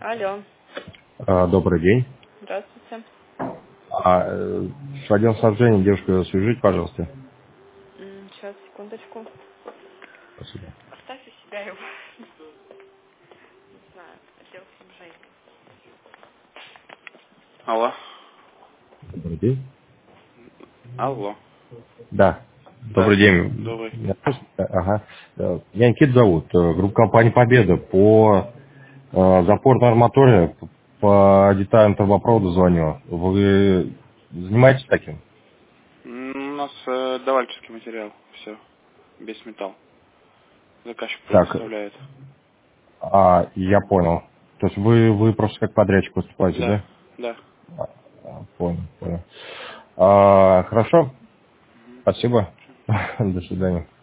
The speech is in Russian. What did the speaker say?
Алло, Добрый день. здравствуйте. С отдел снабжения, девушка, свяжите, пожалуйста. Сейчас, секундочку. Спасибо. Оставь у себя его. Не знаю, отдел снабжения. Алло. Добрый день. Алло. Да. Да. Добрый день. Добрый. Ага. Меня Никита зовут. Группа компании «Победа». По запору арматуре, по деталям трубопровода звоню. Вы занимаетесь таким? У нас давальческий материал. Все. Без металл. Заказчик Так, предоставляет. я понял. То есть вы просто как подрядчик выступаете, Да. да? Да. Понял. Хорошо. Спасибо. До свидания.